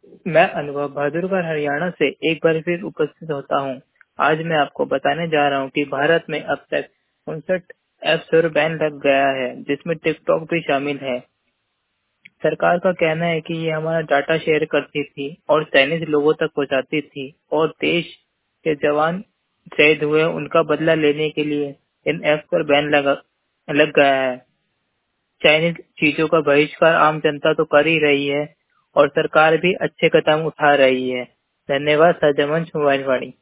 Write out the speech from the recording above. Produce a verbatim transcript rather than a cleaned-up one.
मैं अनुभव बहादुरगढ़ हरियाणा से एक बार फिर उपस्थित होता हूँ। आज मैं आपको बताने जा रहा हूँ कि भारत में अब तक उनसठ ऐप्स पर बैन लग गया है, जिसमें टिकटॉक भी शामिल है। सरकार का कहना है कि ये हमारा डाटा शेयर करती थी और चाइनीज लोगों तक पहुंचाती थी और देश के जवान शहीद हुए, उनका बदला लेने के लिए इन ऐप्स पर बैन लगा लग गया है। चाइनीज चीजों का बहिष्कार आम जनता तो कर ही रही है और सरकार भी अच्छे कदम उठा रही है। धन्यवाद। सजमंच मोबाइल वाणी।